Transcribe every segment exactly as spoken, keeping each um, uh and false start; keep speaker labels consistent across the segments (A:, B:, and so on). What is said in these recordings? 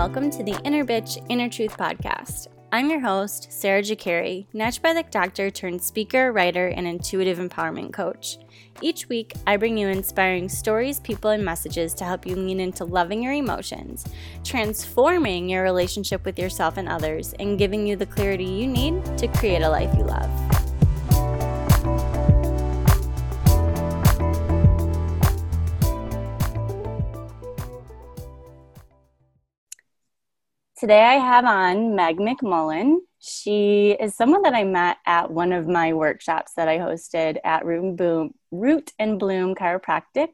A: welcome to the Inner Bitch, Inner Truth podcast. I'm your host, Sarah Jakari, naturopathic doctor turned speaker, writer, and intuitive empowerment coach. Each week, I bring you inspiring stories, people, and messages to help you lean into loving your emotions, transforming your relationship with yourself and others, and giving you the clarity you need to create a life you love. Today I have on Meg McMullen. She is someone that I met at one of my workshops that I hosted at Root and Bloom, Root and Bloom Chiropractic.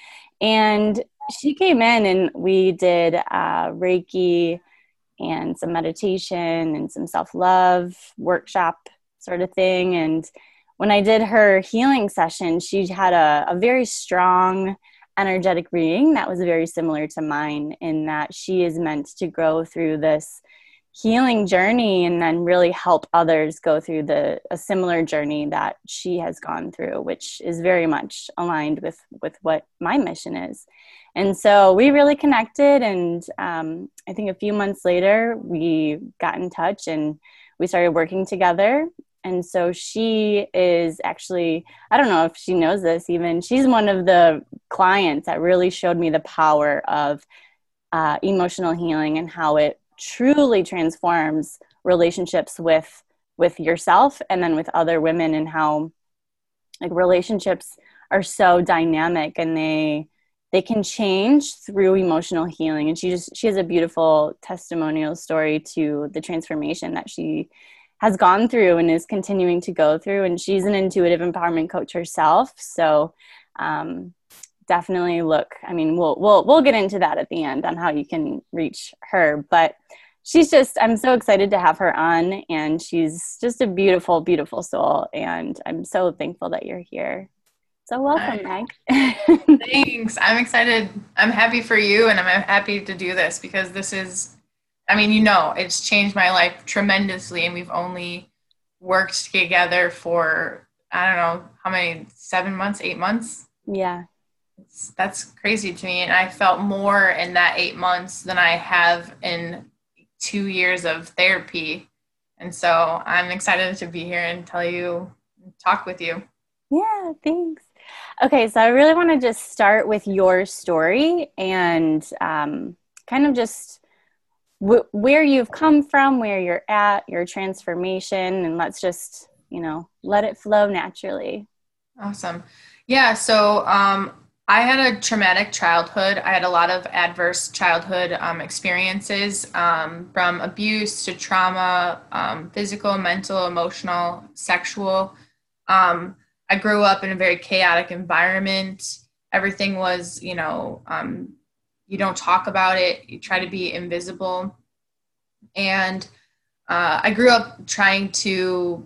A: And she came in and we did uh, Reiki and some meditation and some self-love workshop sort of thing. And when I did her healing session, she had a, a very strong energetic reading that was very similar to mine, in that she is meant to go through this healing journey and then really help others go through the a similar journey that she has gone through, which is very much aligned with with what my mission is. And so we really connected, and um, I think a few months later we got in touch and we started working together. And so she is actually, I don't know if she knows this even, she's one of the clients that really showed me the power of uh, emotional healing and how it truly transforms relationships with with yourself and then with other women, and how like relationships are so dynamic and they they can change through emotional healing. And she just she has a beautiful testimonial story to the transformation that she has gone through and is continuing to go through. And she's an intuitive empowerment coach herself. So um, definitely look, I mean, we'll, we'll, we'll get into that at the end on how you can reach her, but she's just, I'm so excited to have her on, and she's just a beautiful, beautiful soul. And I'm so thankful that you're here. So welcome,
B: Hi.
A: Meg.
B: Thanks. I'm excited. I'm happy for you, and I'm happy to do this because this is, I mean, you know, it's changed my life tremendously, and we've only worked together for, I don't know, how many, seven months, eight months?
A: Yeah.
B: It's, that's crazy to me, and I felt more in that eight months than I have in two years of therapy, and so I'm excited to be here and tell you, talk with you.
A: Yeah, thanks. Okay, so I really want to just start with your story and um, kind of just where you've come from, where you're at, your transformation, and let's just, you know, let it flow naturally.
B: Awesome. Yeah. So um, I had a traumatic childhood. I had a lot of adverse childhood um, experiences, um, from abuse to trauma, um, physical, mental, emotional, sexual. Um, I grew up in a very chaotic environment. Everything was, you know, um, you don't talk about it. You try to be invisible. And uh, I grew up trying to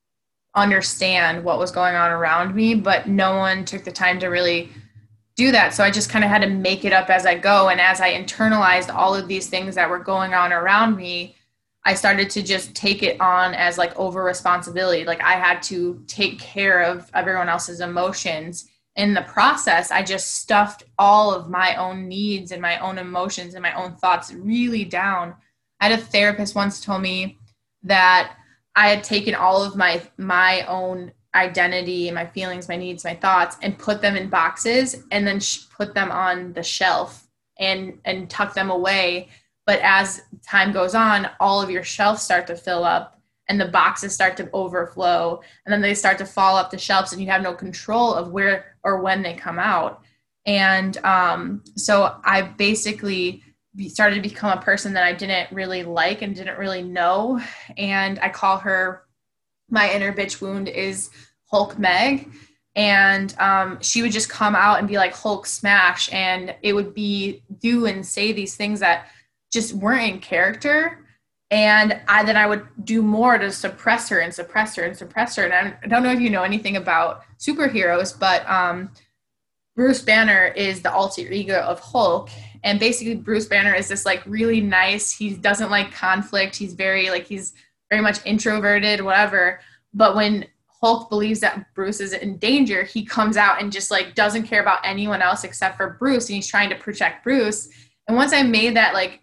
B: understand what was going on around me, but no one took the time to really do that. So I just kind of had to make it up as I go. And as I internalized all of these things that were going on around me, I started to just take it on as like over responsibility. Like I had to take care of everyone else's emotions. In the process, I just stuffed all of my own needs and my own emotions and my own thoughts really down. I had a therapist once told me that I had taken all of my my own identity and my feelings, my needs, my thoughts, and put them in boxes and then sh- put them on the shelf and, and tuck them away. But as time goes on, all of your shelves start to fill up and the boxes start to overflow, and then they start to fall off the shelves and you have no control of where or when they come out. And um, so I basically started to become a person that I didn't really like and didn't really know. And I call her, my inner bitch wound is Hulk Meg. And um, she would just come out and be like Hulk smash. And it would be do and say these things that just weren't in character. And I, then I would do more to suppress her and suppress her and suppress her. And I, I don't know if you know anything about superheroes, but um, Bruce Banner is the alter ego of Hulk. And basically Bruce Banner is this like really nice, he doesn't like conflict. He's very like, he's very much introverted, whatever. But when Hulk believes that Bruce is in danger, he comes out and just like doesn't care about anyone else except for Bruce. And he's trying to protect Bruce. And once I made that like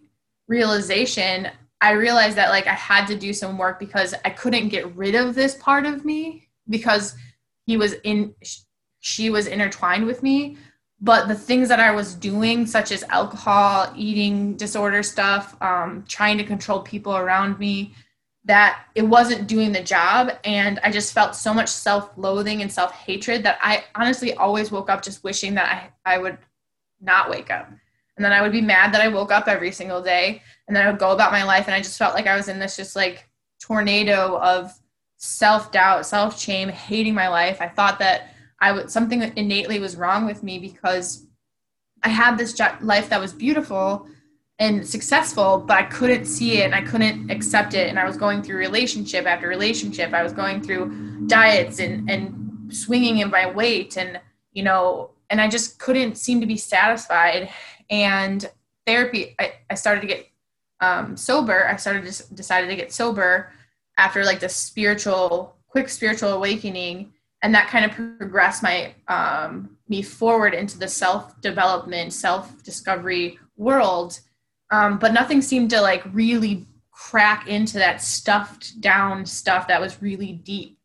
B: realization, I realized that like I had to do some work because I couldn't get rid of this part of me because he was in, she was intertwined with me. But the things that I was doing, such as alcohol, eating disorder stuff, um, trying to control people around me, that it wasn't doing the job. And I just felt so much self-loathing and self-hatred that I honestly always woke up just wishing that I, I would not wake up. And then I would be mad that I woke up every single day. And then I would go about my life. And I just felt like I was in this just like tornado of self-doubt, self-shame, hating my life. I thought that I would, something innately was wrong with me because I had this life that was beautiful and successful, but I couldn't see it and I couldn't accept it. And I was going through relationship after relationship. I was going through diets and, and swinging in my weight and, you know, and I just couldn't seem to be satisfied. And therapy, I, I started to get um, sober. I started to decided to get sober after like the spiritual, quick spiritual awakening. And that kind of progressed my, um, me forward into the self-development, self-discovery world. Um, but nothing seemed to like really crack into that stuffed down stuff that was really deep.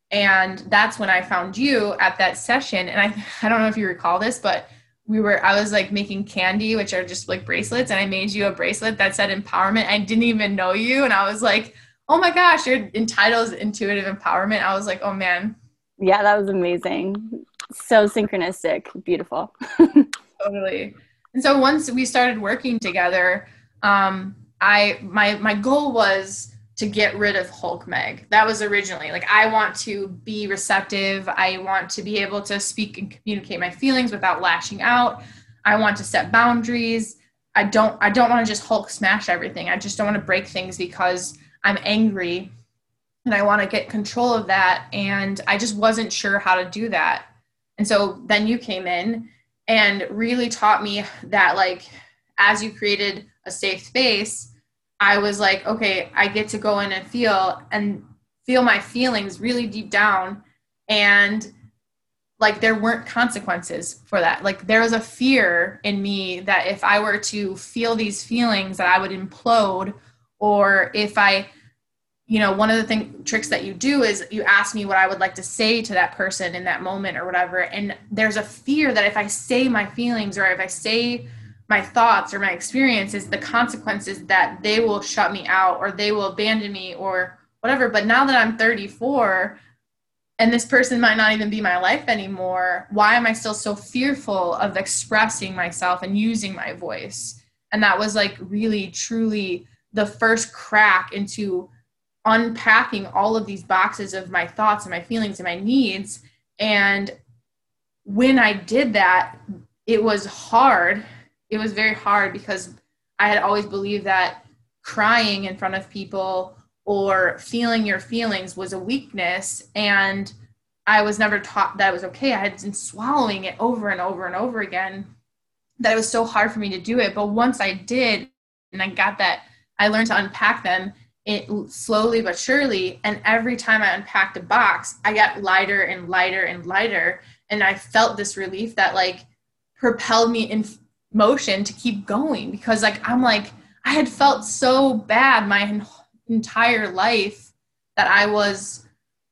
B: And that's when I found you at that session. And I, I don't know if you recall this, but we were, I was like making candy, which are just like bracelets. And I made you a bracelet that said empowerment. I didn't even know you. And I was like, oh my gosh, you're entitled intuitive empowerment. I was like, oh man.
A: Yeah, that was amazing. So synchronistic. Beautiful.
B: Totally. And so once we started working together, um, I my my goal was to get rid of Hulk Meg. That was originally like, I want to be receptive. I want to be able to speak and communicate my feelings without lashing out. I want to set boundaries. I don't I don't want to just Hulk smash everything. I just don't want to break things because I'm angry. And I want to get control of that. And I just wasn't sure how to do that. And so then you came in and really taught me that, like, as you created a safe space, I was like, okay, I get to go in and feel and feel my feelings really deep down. And like, there weren't consequences for that. Like, there was a fear in me that if I were to feel these feelings that I would implode, or if I, you know, one of the thing tricks that you do is you ask me what I would like to say to that person in that moment or whatever. And there's a fear that if I say my feelings or if I say my thoughts or my experiences, the consequences that they will shut me out or they will abandon me or whatever. But now that I'm thirty-four and this person might not even be my life anymore, why am I still so fearful of expressing myself and using my voice? And that was like really, truly the first crack into unpacking all of these boxes of my thoughts and my feelings and my needs. And when I did that, it was hard. It was very hard because I had always believed that crying in front of people or feeling your feelings was a weakness. And I was never taught that it was okay. I had been swallowing it over and over and over again, that it was so hard for me to do it. But once I did, and I got that, I learned to unpack them it slowly but surely. And every time I unpacked a box, I got lighter and lighter and lighter. And I felt this relief that like propelled me in motion to keep going, because like, I'm like, I had felt so bad my entire life that I was,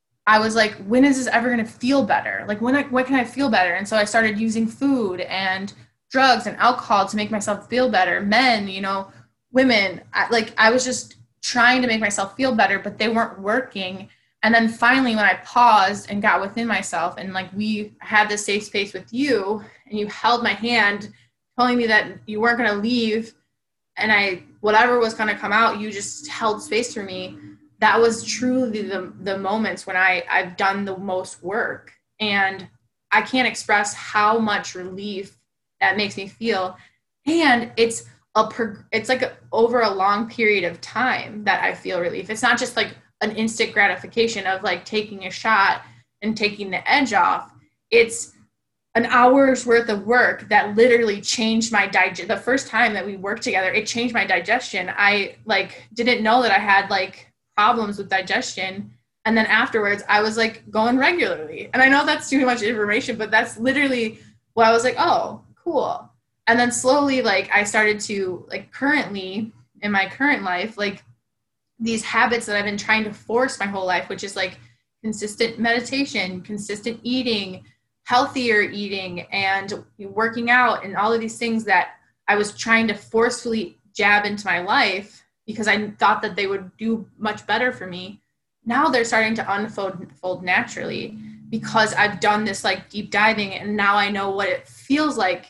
B: I was like, when is this ever going to feel better? Like when I, when can I feel better? And so I started using food and drugs and alcohol to make myself feel better. Men, you know, women, I, like I was just trying to make myself feel better, but they weren't working. And then finally, when I paused and got within myself and like we had this safe space with you and you held my hand telling me that you weren't going to leave, and I, whatever was going to come out, you just held space for me. That was truly the, the moments when I, I've done the most work. And I can't express how much relief that makes me feel. And it's a, it's like a, over a long period of time that I feel relief. It's not just like an instant gratification of like taking a shot and taking the edge off. It's an hour's worth of work that literally changed my digest. The first time that we worked together, it changed my digestion. I like didn't know that I had like problems with digestion. And then afterwards I was like going regularly. And I know that's too much information, but that's literally what I was like, oh, cool. And then slowly, like I started to like currently in my current life, like these habits that I've been trying to force my whole life, which is like consistent meditation, consistent eating, healthier eating, and working out, and all of these things that I was trying to forcefully jab into my life because I thought that they would do much better for me. Now they're starting to unfold fold naturally because I've done this like deep diving, and now I know what it feels like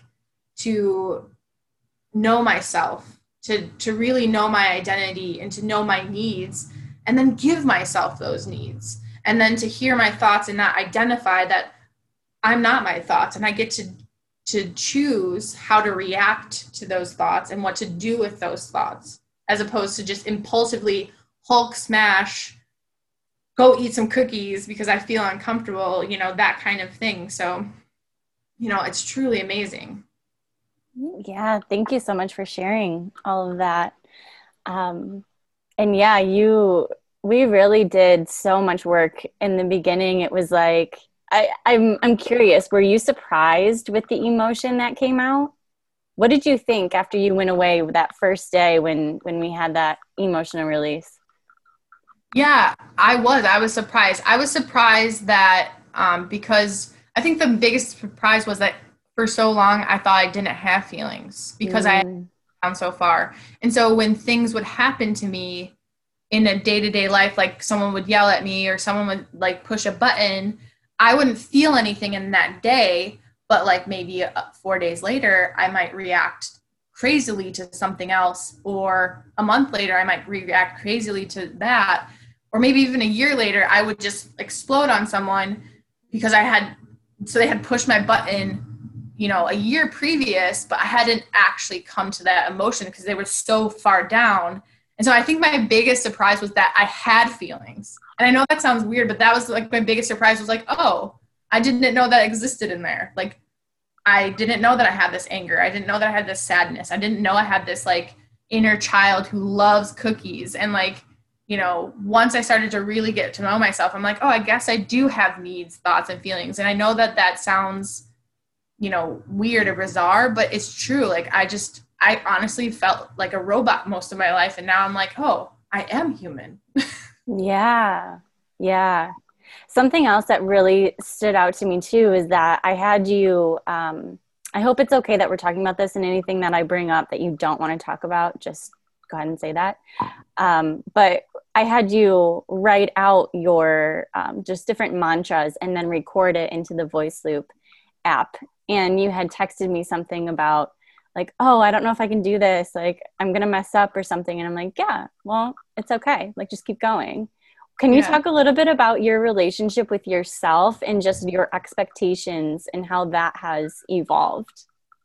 B: to know myself, to, to really know my identity and to know my needs, and then give myself those needs. And then to hear my thoughts and not identify that I'm not my thoughts, and I get to to choose how to react to those thoughts and what to do with those thoughts, as opposed to just impulsively Hulk smash, go eat some cookies because I feel uncomfortable, you know, that kind of thing. So, you know, it's truly amazing.
A: Yeah, thank you so much for sharing all of that. Um, and yeah, you, we really did so much work in the beginning. It was like, I, I'm I'm curious, were you surprised with the emotion that came out? What did you think after you went away that first day when when we had that emotional release?
B: Yeah, I was. I was surprised. I was surprised that um, because I think the biggest surprise was that for so long I thought I didn't have feelings because I had
A: Mm.
B: gone so far. And so when things would happen to me in a day-to-day life, like someone would yell at me or someone would like push a button, I wouldn't feel anything in that day, but like maybe uh, four days later, I might react crazily to something else, or a month later, I might react crazily to that, or maybe even a year later, I would just explode on someone because I had, so they had pushed my button, you know, a year previous, but I hadn't actually come to that emotion because they were so far down. And so I think my biggest surprise was that I had feelings. And I know that sounds weird, but that was like my biggest surprise was like, oh, I didn't know that existed in there. Like, I didn't know that I had this anger. I didn't know that I had this sadness. I didn't know I had this like inner child who loves cookies. And like, you know, once I started to really get to know myself, I'm like, oh, I guess I do have needs, thoughts, and feelings. And I know that that sounds, you know, weird or bizarre, but it's true. Like, I just, I honestly felt like a robot most of my life. And now I'm like, oh, I am human.
A: Yeah, yeah. Something else that really stood out to me too is that I had you, um, I hope it's okay that we're talking about this, and anything that I bring up that you don't want to talk about, just go ahead and say that. Um, but I had you write out your um, just different mantras and then record it into the Voice Loop app. And you had texted me something about like, oh, I don't know if I can do this. Like, I'm going to mess up or something. And I'm like, yeah, well, it's okay. Like, just keep going. Can you
B: Yeah.
A: talk a little bit about your relationship with yourself and just your expectations and how that has evolved?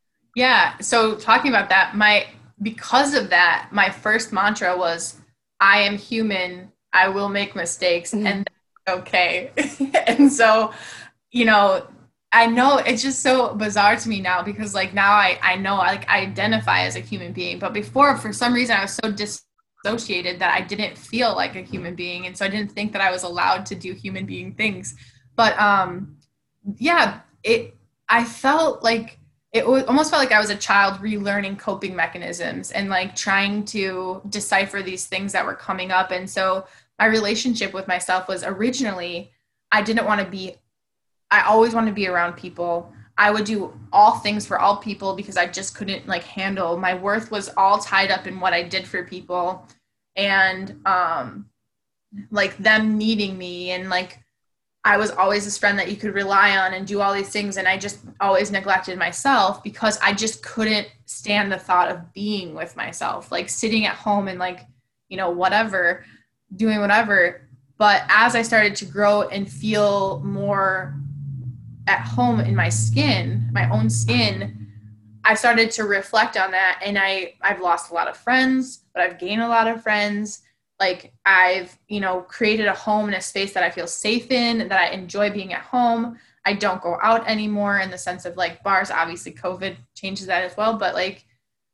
B: Yeah. So talking about that, my, because of that, my first mantra was, I am human. I will make mistakes, and that's okay. And so, you know, I know it's just so bizarre to me now because like now I, I know I like I identify as a human being, but before for some reason I was so dissociated that I didn't feel like a human being. And so I didn't think that I was allowed to do human being things. But um, yeah, it, I felt like it was, almost felt like I was a child relearning coping mechanisms and like trying to decipher these things that were coming up. And so my relationship with myself was originally, I didn't want to be I always wanted to be around people. I would do all things for all people because I just couldn't like handle, my worth was all tied up in what I did for people and um like them needing me, and like I was always this friend that you could rely on and do all these things, and I just always neglected myself because I just couldn't stand the thought of being with myself, like sitting at home and like, you know, whatever, doing whatever. But as I started to grow and feel more at home in my skin, my own skin, I started to reflect on that. And I, I've lost a lot of friends, but I've gained a lot of friends. Like I've, you know, created a home and a space that I feel safe in, that I enjoy being at home. I don't go out anymore in the sense of like bars. Obviously COVID changes that as well. But like,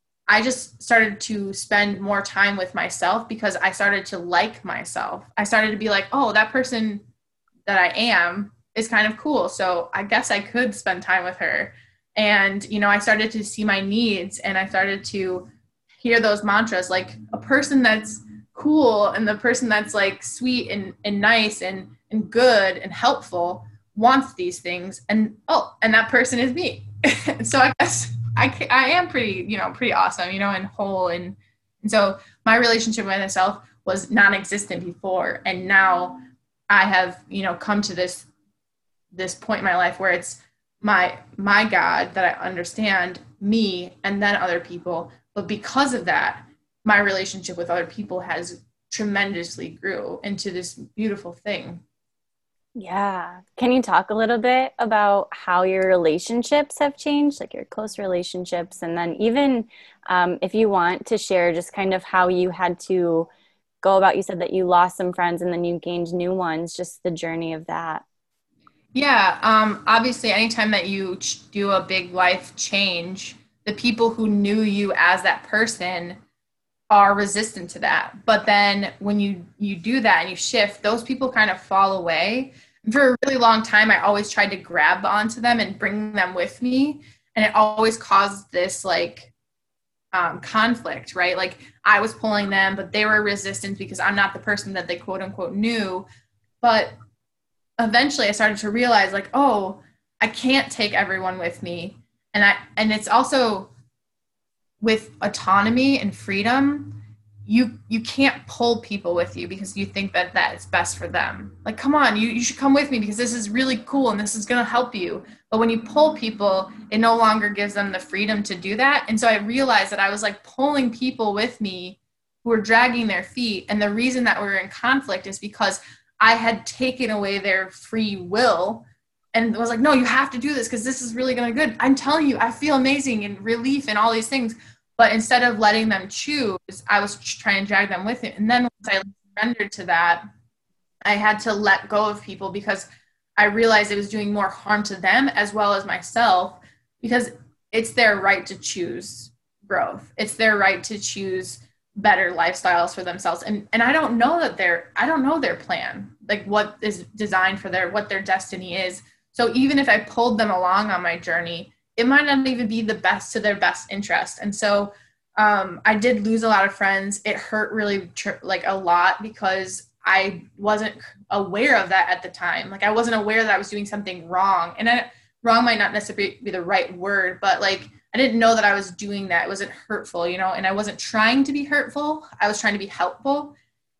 B: I just started to spend more time with myself because I started to like myself. I started to be like, oh, that person that I am is kind of cool. So I guess I could spend time with her. And, you know, I started to see my needs, and I started to hear those mantras, like a person that's cool and the person that's like sweet and, and nice and, and good and helpful wants these things. And, oh, and that person is me. So I guess I, I am pretty, you know, pretty awesome, you know, and whole. And, and so my relationship with myself was non-existent before. And now I have, you know, come to this, this point in my life where it's my, my God that I understand, me, and then other people. But because of that, my relationship with other people has tremendously grew into this beautiful thing.
A: Yeah. Can you talk a little bit about how your relationships have changed, like your close relationships? And then even um, if you want to share just kind of how you had to go about, you said that you lost some friends and then you gained new ones, just the journey of that.
B: Yeah. Um, obviously, anytime that you ch- do a big life change, the people who knew you as that person are resistant to that. But then when you, you do that and you shift, those people kind of fall away. And for a really long time, I always tried to grab onto them and bring them with me. And it always caused this like um, conflict, right? Like I was pulling them, but they were resistant because I'm not the person that they quote unquote knew. But eventually I started to realize like, oh, I can't take everyone with me. And I, and it's also with autonomy and freedom, you, you can't pull people with you because you think that that is best for them. Like, come on, you, you should come with me because this is really cool and this is going to help you. But when you pull people, it no longer gives them the freedom to do that. And so I realized that I was like pulling people with me who were dragging their feet. And the reason that we were in conflict is because I had taken away their free will and was like, no, you have to do this because this is really going to be good. I'm telling you, I feel amazing and relief and all these things. But instead of letting them choose, I was trying to drag them with it. And then once I surrendered to that, I had to let go of people because I realized it was doing more harm to them as well as myself, because it's their right to choose growth. It's their right to choose better lifestyles for themselves. And and I don't know that they're, I don't know their plan, like what is designed for their, what their destiny is. So even if I pulled them along on my journey, it might not even be the best to their best interest. And so um, I did lose a lot of friends. It hurt really tr- like a lot because I wasn't aware of that at the time. Like I wasn't aware that I was doing something wrong. And I, wrong might not necessarily be the right word, but like I didn't know that I was doing that. It wasn't hurtful, you know, and I wasn't trying to be hurtful. I was trying to be helpful.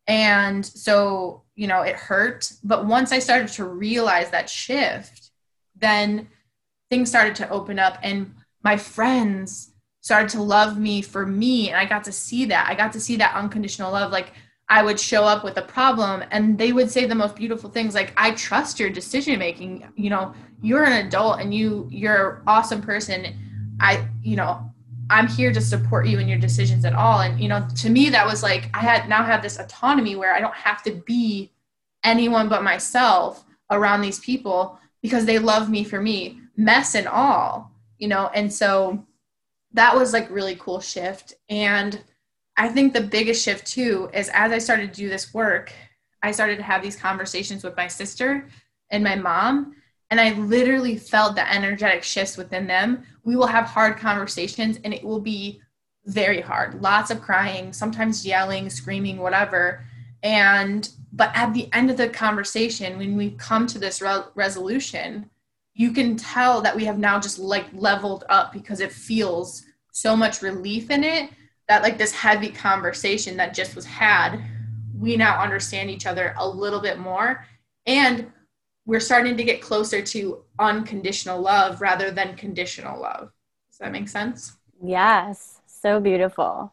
B: And so, you know, it hurt. But once I started to realize that shift, then things started to open up and my friends started to love me for me. And I got to see that. I got to see that unconditional love. Like I would show up with a problem and they would say the most beautiful things. Like, I trust your decision making. You know, you're an adult and you, you're an awesome person. I, you know, I'm here to support you in your decisions at all. And, you know, to me, that was like, I had now have this autonomy where I don't have to be anyone but myself around these people because they love me for me, mess and all, you know? And so that was like really cool shift. And I think the biggest shift too, is as I started to do this work, I started to have these conversations with my sister and my mom. And I literally felt the energetic shifts within them. We will have hard conversations and it will be very hard. Lots of crying, sometimes yelling, screaming, whatever. And, but at the end of the conversation, when we come to this re- resolution, you can tell that we have now just like leveled up because it feels so much relief in it that like this heavy conversation that just was had, we now understand each other a little bit more. And we're starting to get closer to unconditional love rather than conditional love. Does that make sense?
A: Yes. So beautiful.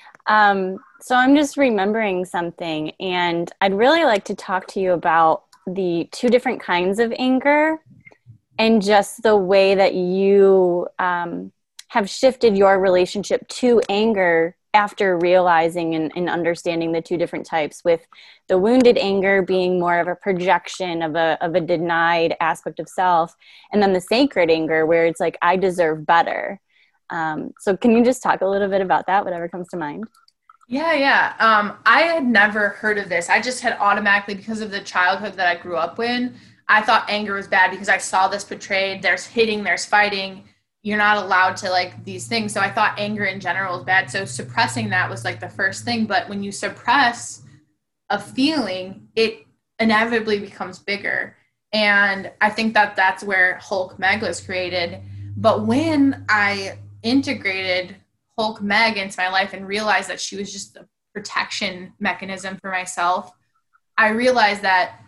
A: Um, so I'm just remembering something, and I'd really like to talk to you about the two different kinds of anger and just the way that you um, have shifted your relationship to anger after realizing and, and understanding the two different types, with the wounded anger being more of a projection of a, of a denied aspect of self, and then the sacred anger where it's like, I deserve better. Um, so can you just talk a little bit about that, whatever comes to mind?
B: Yeah, yeah. Um, I had never heard of this. I just had automatically, because of the childhood that I grew up in, I thought anger was bad because I saw this portrayed. There's hitting, there's fighting, you're not allowed to like these things. So I thought anger in general is bad. So suppressing that was like the first thing. But when you suppress a feeling, it inevitably becomes bigger. And I think that that's where Hulk Meg was created. But when I integrated Hulk Meg into my life and realized that she was just a protection mechanism for myself, I realized that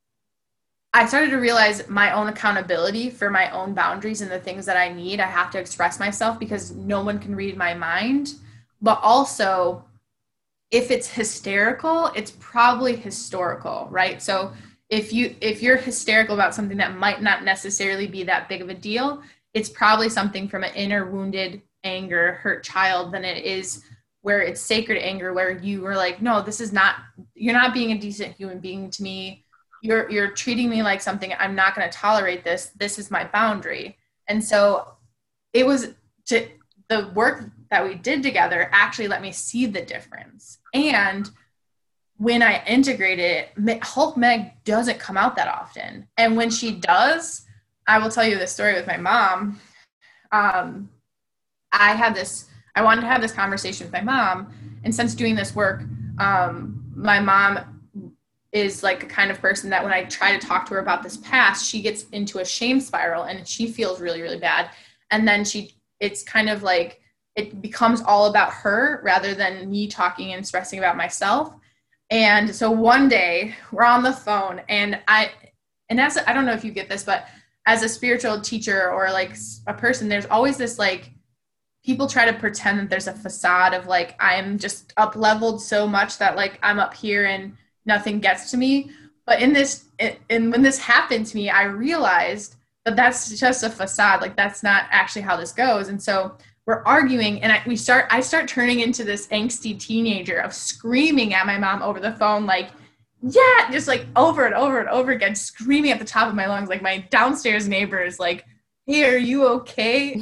B: I started to realize my own accountability for my own boundaries and the things that I need. I have to express myself because no one can read my mind. But also, if it's hysterical, it's probably historical, right? So if you if you're hysterical about something that might not necessarily be that big of a deal, it's probably something from an inner wounded anger, hurt child than it is where it's sacred anger, where you were like, no, this is not, you're not being a decent human being to me. You're you're treating me like something. I'm not going to tolerate this. This is my boundary. And so it was to the work that we did together actually let me see the difference. And when I integrated it, Hulk Meg doesn't come out that often. And when she does, I will tell you this story with my mom. Um, I had this, I wanted to have this conversation with my mom. And since doing this work, um, my mom is like a kind of person that when I try to talk to her about this past, she gets into a shame spiral and she feels really, really bad. And then she, it's kind of like, it becomes all about her rather than me talking and stressing about myself. And so one day we're on the phone and I, and as, I don't know if you get this, but as a spiritual teacher or like a person, there's always this, like, people try to pretend that there's a facade of like, I'm just up leveled so much that like I'm up here and nothing gets to me. But in this, and when this happened to me, I realized that that's just a facade. Like that's not actually how this goes. And so we're arguing and I, we start, I start turning into this angsty teenager of screaming at my mom over the phone. Like, yeah, just like over and over and over again, screaming at the top of my lungs. Like my downstairs neighbor is like, hey, are you okay?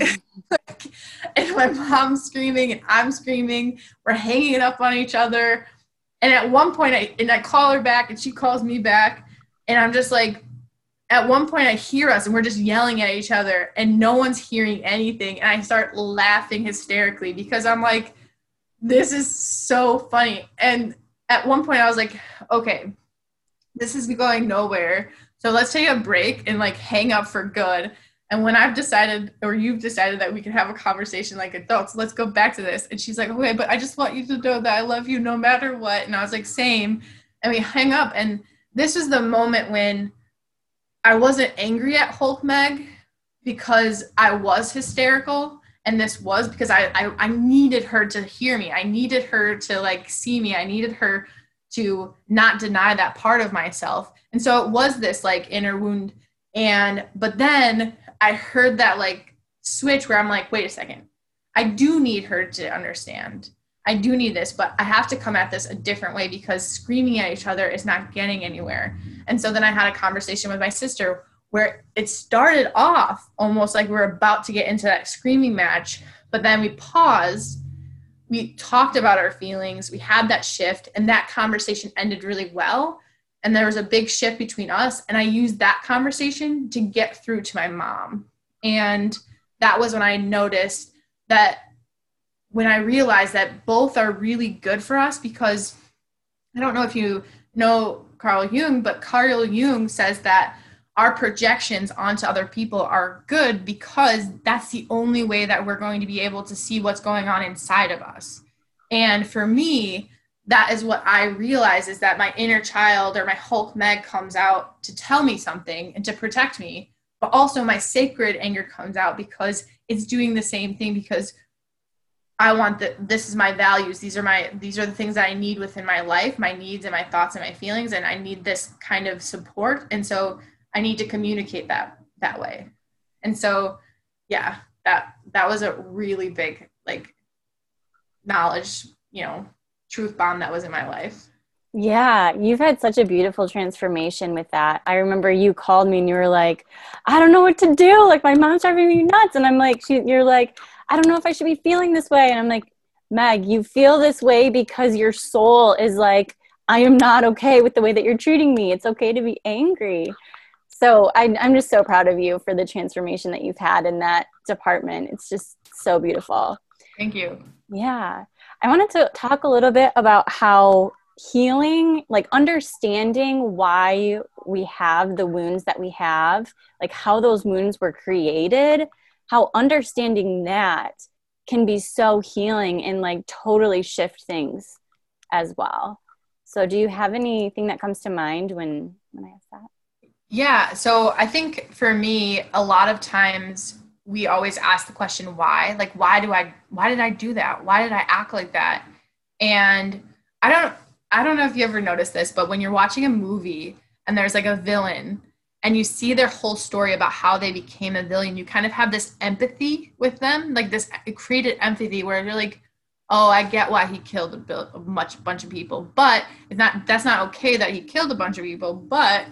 B: And my mom's screaming and I'm screaming. We're hanging it up on each other. And at one point, I and I call her back and she calls me back. And I'm just like, at one point I hear us and we're just yelling at each other and no one's hearing anything. And I start laughing hysterically because I'm like, this is so funny. And at one point I was like, okay, this is going nowhere. So let's take a break and like hang up for good. And when I've decided, or you've decided that we can have a conversation like adults, let's go back to this. And she's like, okay, but I just want you to know that I love you no matter what. And I was like, same. And we hang up. And this was the moment when I wasn't angry at Hulk Meg because I was hysterical. And this was because I, I, I needed her to hear me. I needed her to like see me. I needed her to not deny that part of myself. And so it was this like inner wound. And, but then I heard that like switch where I'm like, wait a second, I do need her to understand. I do need this, but I have to come at this a different way because screaming at each other is not getting anywhere. And so then I had a conversation with my sister where it started off almost like we we're about to get into that screaming match, but then we paused, we talked about our feelings, we had that shift, and that conversation ended really well. And there was a big shift between us. And I used that conversation to get through to my mom. And that was when I noticed that when I realized that both are really good for us, because I don't know if you know Carl Jung, but Carl Jung says that our projections onto other people are good because that's the only way that we're going to be able to see what's going on inside of us. And for me, that is what I realize is that my inner child or my Hulk Meg comes out to tell me something and to protect me, but also my sacred anger comes out because it's doing the same thing because I want that this is my values. These are my, these are the things that I need within my life, my needs and my thoughts and my feelings. And I need this kind of support. And so I need to communicate that that way. And so, yeah, that, that was a really big, like knowledge, you know, truth bomb that was in my life.
A: Yeah, you've had such a beautiful transformation with that. I remember you called me and you were like, I don't know what to do. Like my mom's driving me nuts. And I'm like, she, you're like, I don't know if I should be feeling this way. And I'm like, Meg, you feel this way because your soul is like, I am not okay with the way that you're treating me. It's okay to be angry. So I, I'm just so proud of you for the transformation that you've had in that department. It's just so beautiful.
B: Thank you.
A: Yeah. I wanted to talk a little bit about how healing, like understanding why we have the wounds that we have, like how those wounds were created, how understanding that can be so healing and like totally shift things as well. So do you have anything that comes to mind when, when I ask that?
B: Yeah. So I think for me, a lot of times we always ask the question, why? Like, why do I, why did I do that? Why did I act like that? And I don't, I don't know if you ever noticed this, but when you're watching a movie and there's like a villain and you see their whole story about how they became a villain, you kind of have this empathy with them, like this created empathy where you're like, oh, I get why he killed a, a much bunch of people, but it's not, that's not okay that he killed a bunch of people, but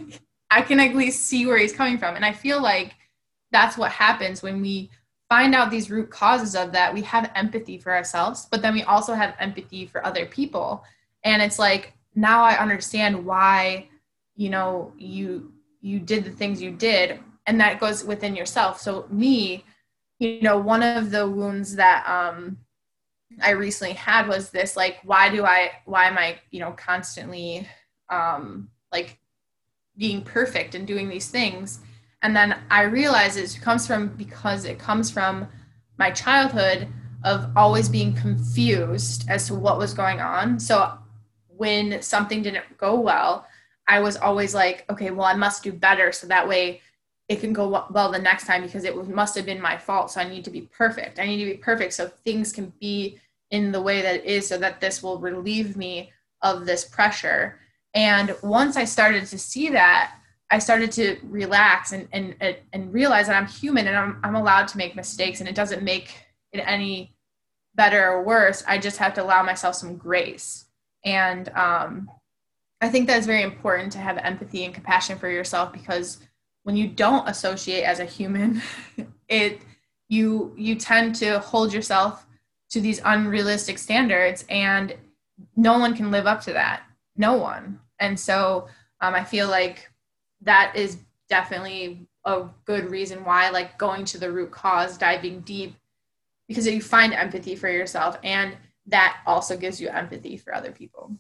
B: I can at least see where he's coming from. And I feel like that's what happens when we find out these root causes of that. We have empathy for ourselves, but then we also have empathy for other people. And it's like, now I understand why, you know, you, you did the things you did, and that goes within yourself. So me, you know, one of the wounds that, um, I recently had was this, like, why do I, why am I, you know, constantly, um, like being perfect and doing these things? And then I realized it comes from, because it comes from my childhood of always being confused as to what was going on. So when something didn't go well, I was always like, okay, well, I must do better, so that way it can go well the next time, because it must have been my fault. So I need to be perfect. I need to be perfect so things can be in the way that it is, so that this will relieve me of this pressure. And once I started to see that, I started to relax and and and realize that I'm human and I'm I'm allowed to make mistakes, and it doesn't make it any better or worse. I just have to allow myself some grace. And um, I think that's very important, to have empathy and compassion for yourself, because when you don't associate as a human, it you you tend to hold yourself to these unrealistic standards, and no one can live up to that. No one. And so um, I feel like that is definitely a good reason why, like, going to the root cause, diving deep, because you find empathy for yourself, and that also gives you empathy for other people.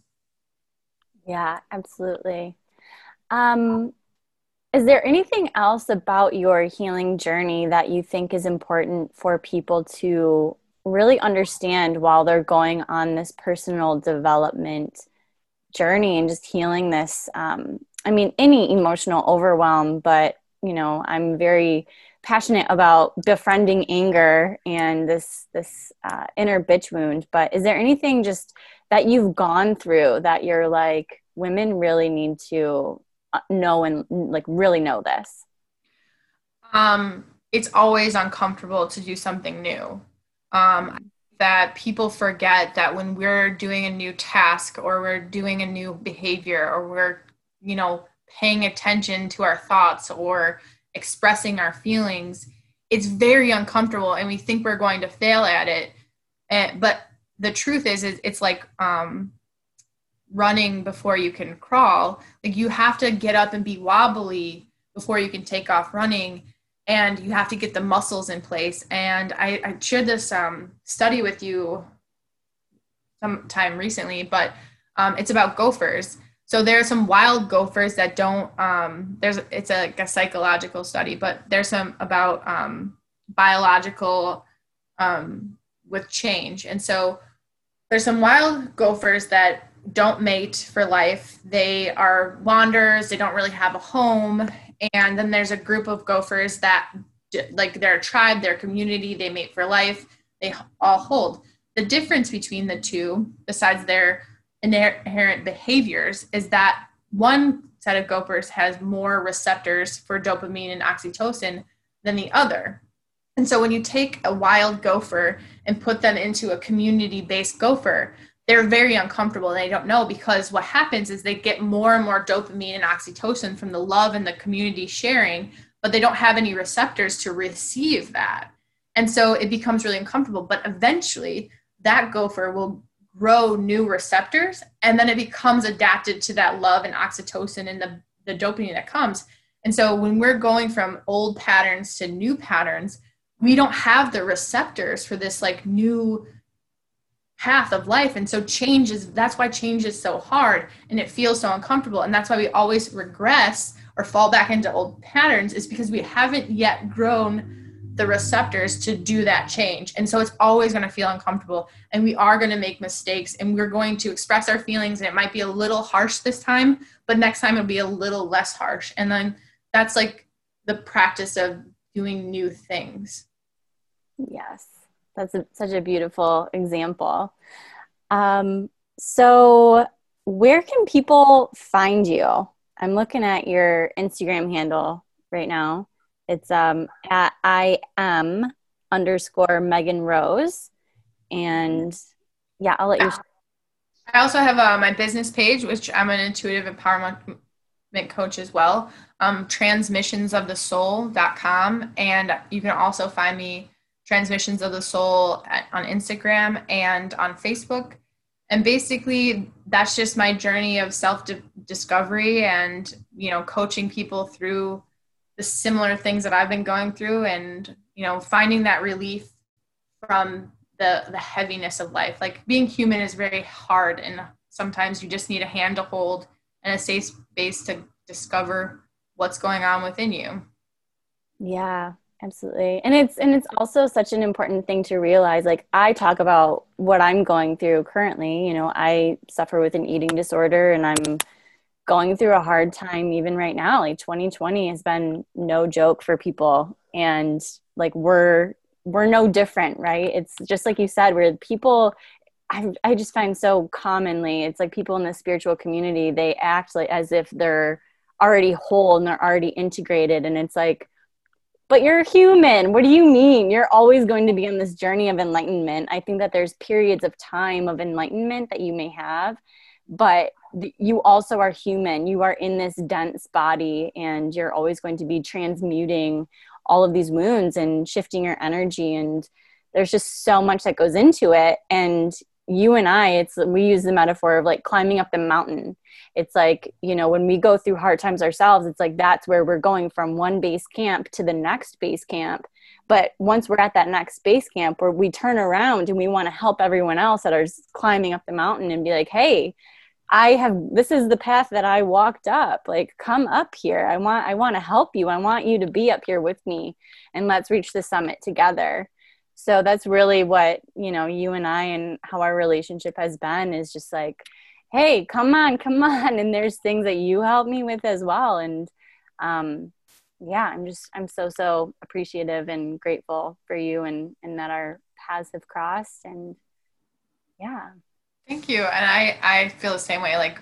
A: Yeah, absolutely. Um, is there anything else about your healing journey that you think is important for people to really understand while they're going on this personal development journey and just healing this? Um, I mean, any emotional overwhelm, but, you know, I'm very passionate about befriending anger and this, this uh, inner bitch wound. But is there anything just that you've gone through that you're like, women really need to know and like really know this?
B: Um, it's always uncomfortable to do something new. Um, that people forget that when we're doing a new task, or we're doing a new behavior, or we're, you know, paying attention to our thoughts or expressing our feelings, it's very uncomfortable, and we think we're going to fail at it. And, but the truth is, is it's like um, running before you can crawl. Like, you have to get up and be wobbly before you can take off running. And you have to get the muscles in place. And I, I shared this um, study with you sometime recently, but um, it's about gophers. So there are some wild gophers that don't, um, there's, it's a, a psychological study, but there's some about um, biological um, with change. And so there's some wild gophers that don't mate for life. They are wanderers. They don't really have a home. And then there's a group of gophers that, like, they're a tribe, they're a community, they mate for life, they all hold. The difference between the two, besides their inherent behaviors, is that one set of gophers has more receptors for dopamine and oxytocin than the other. And so when you take a wild gopher and put them into a community-based gopher, they're very uncomfortable, and they don't know, because what happens is they get more and more dopamine and oxytocin from the love and the community sharing, but they don't have any receptors to receive that. And so it becomes really uncomfortable, but eventually that gopher will grow new receptors, and then it becomes adapted to that love and oxytocin and the, the dopamine that comes. And so when we're going from old patterns to new patterns, we don't have the receptors for this like new path of life. And so change is, that's why change is so hard and it feels so uncomfortable. And that's why we always regress or fall back into old patterns, is because we haven't yet grown the receptors to do that change. And so it's always going to feel uncomfortable, and we are going to make mistakes, and we're going to express our feelings, and it might be a little harsh this time, but next time it'll be a little less harsh. And then that's like the practice of doing new things.
A: Yes, that's a, such a beautiful example. Um, so where can people find you? I'm looking at your Instagram handle right now. It's um, at I am underscore Megan Rose. And yeah, I'll let you.
B: I also have uh, my business page, which I'm an intuitive empowerment coach as well, um, transmissions of the soul dot com. And you can also find me Transmissions of the Soul at, on Instagram and on Facebook. And basically that's just my journey of self-discovery and, you know, coaching people through the similar things that I've been going through, and, you know, finding that relief from the, the heaviness of life. Like, being human is very hard, and sometimes you just need a hand to hold and a safe space to discover what's going on within you.
A: Yeah, absolutely. And it's, and it's also such an important thing to realize. Like, I talk about what I'm going through currently. You know, I suffer with an eating disorder, and I'm going through a hard time even right now. Like, twenty twenty has been no joke for people. And like, we're, we're no different, right? It's just like you said, where people, I, I just find so commonly, it's like people in the spiritual community, they act like as if they're already whole and they're already integrated. And it's like, but you're human. What do you mean? You're always going to be on this journey of enlightenment. I think that there's periods of time of enlightenment that you may have, but th- you also are human. You are in this dense body, and you're always going to be transmuting all of these wounds and shifting your energy. And there's just so much that goes into it. And you and I, it's, we use the metaphor of like climbing up the mountain. It's like, you know, when we go through hard times ourselves, it's like, that's where we're going from one base camp to the next base camp. But once we're at that next base camp, where we turn around and we want to help everyone else that are climbing up the mountain and be like, hey, I have, this is the path that I walked up. Like, come up here. I want, I want to help you. I want you to be up here with me, and let's reach the summit together. So that's really what, you know, you and I, and how our relationship has been, is just like, hey, come on, come on. And there's things that you help me with as well. And, um, yeah, I'm just, I'm so, so appreciative and grateful for you, and, and that our paths have crossed. And yeah.
B: Thank you. And I, I feel the same way. Like,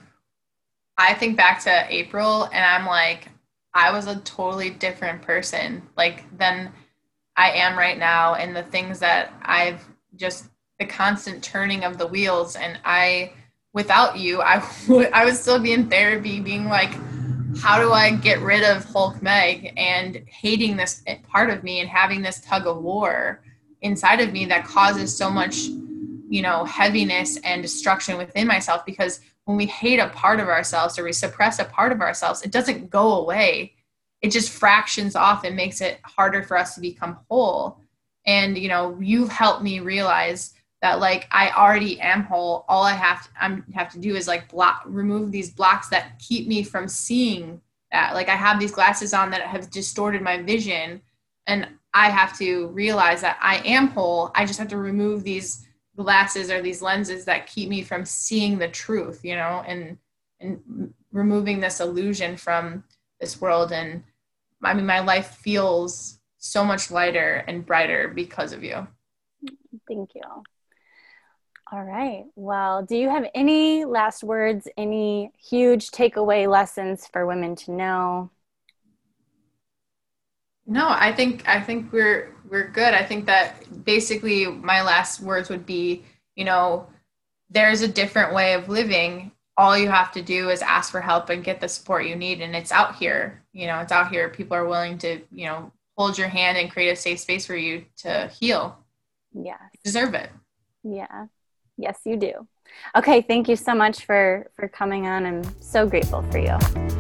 B: I think back to April, and I'm like, I was a totally different person, like, than I am right now. And the things that I've just, the constant turning of the wheels. And I, without you, I would, I would still be in therapy being like, how do I get rid of Hulk Meg, and hating this part of me, and having this tug of war inside of me that causes so much, you know, heaviness and destruction within myself. Because when we hate a part of ourselves, or we suppress a part of ourselves, it doesn't go away. It just fractions off and makes it harder for us to become whole. And, you know, you've helped me realize that, like, I already am whole. All I have to, I'm, have to do is like block, remove these blocks that keep me from seeing that. Like, I have these glasses on that have distorted my vision, and I have to realize that I am whole. I just have to remove these glasses or these lenses that keep me from seeing the truth, you know, and, and removing this illusion from this world. And I mean, my life feels so much lighter and brighter because of you.
A: Thank you. All right. Well, do you have any last words, any huge takeaway lessons for women to know?
B: No, I think, I think we're, we're good. I think that basically my last words would be, you know, there's a different way of living. All you have to do is ask for help and get the support you need. And it's out here, you know, it's out here. People are willing to, you know, hold your hand and create a safe space for you to heal.
A: Yeah.
B: You deserve it.
A: Yeah. Yes, you do. Okay. Thank you so much for, for coming on. I'm so grateful for you.